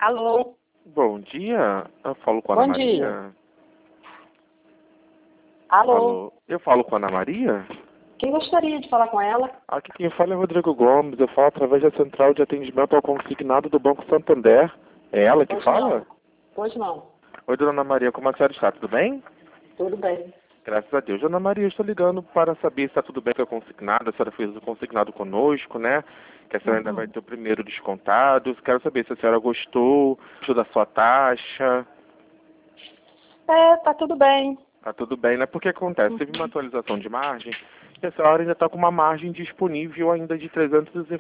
Alô? Bom dia, eu falo com a Ana Bom Maria. dia. Alô? Eu falo com a Ana Maria? Quem gostaria de falar com ela? Aqui quem fala é Rodrigo Gomes, eu falo através da Central de Atendimento ao Consignado do Banco Santander. É ela que Pois fala? não. Pois não. Oi, dona Ana Maria, como a senhora está? Tudo bem? Tudo bem. Graças a Deus. Dona Maria, eu estou ligando para saber se está tudo bem com a consignado. A senhora fez o consignado conosco, né? Que a senhora ainda vai ter o primeiro descontado. Quero saber se a senhora gostou da sua taxa. Tá tudo bem. Tá tudo bem, né? Porque acontece, teve uma atualização de margem e a senhora ainda está com uma margem disponível ainda de R$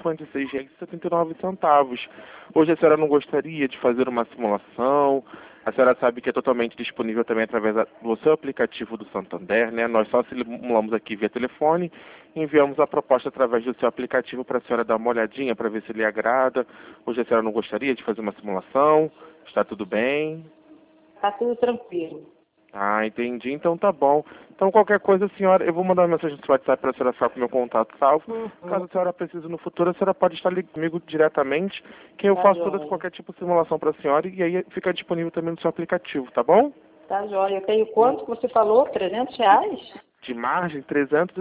356,79. Hoje a senhora não gostaria de fazer uma simulação? A senhora sabe que é totalmente disponível também através do seu aplicativo do Santander, né? Nós só simulamos aqui via telefone e enviamos a proposta através do seu aplicativo para a senhora dar uma olhadinha para ver se lhe agrada. Hoje a senhora não gostaria de fazer uma simulação? Está tudo bem? Tá tudo tranquilo. Ah, entendi. Então tá bom. Então qualquer coisa, senhora, eu vou mandar uma mensagem no seu WhatsApp para a senhora ficar com o meu contato salvo. Caso a senhora precise no futuro, a senhora pode estar ligando comigo diretamente, que eu Tá faço joia. qualquer tipo de simulação para a senhora e aí fica disponível também no seu aplicativo, tá bom? Tá joia. Eu tenho quanto que você falou? R$ 300? De margem, R$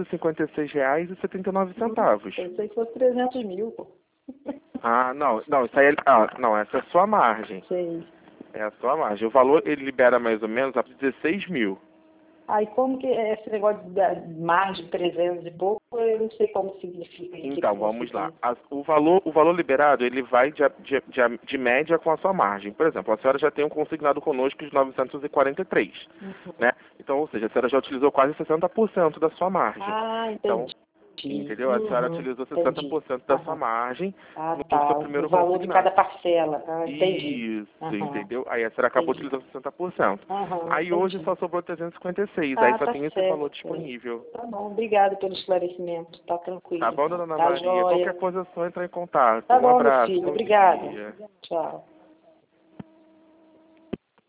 356,79. Pensei que fosse 300 mil, pô. Ah, não, isso aí não, essa é a sua margem. Sei. É a sua margem. O valor ele libera mais ou menos a 16 mil. Aí como que é esse negócio de margem de 300 e pouco, eu não sei como significa. Então, vamos lá. O valor liberado, ele vai de média com a sua margem. Por exemplo, a senhora já tem um consignado conosco de 943, né? Então, ou seja, a senhora já utilizou quase 60% da sua margem. Ah, Então, entendi. entendeu? A senhora utilizou 60% da sua margem no seu primeiro O valor de consignado. cada parcela. Ah, entendi. Isso, entendeu? Aí a senhora acabou Entendi. utilizando 60%. Aí hoje Entendi. só sobrou 356, aí só Tá tem esse certo. valor disponível. Tá bom, obrigada pelo esclarecimento. Tá tranquilo. Tá bom, Então. dona Ana Tá Maria? joia. Qualquer coisa é só entrar em contato. Tá Um bom, meu abraço, filho. bom Obrigada. dia. Tchau.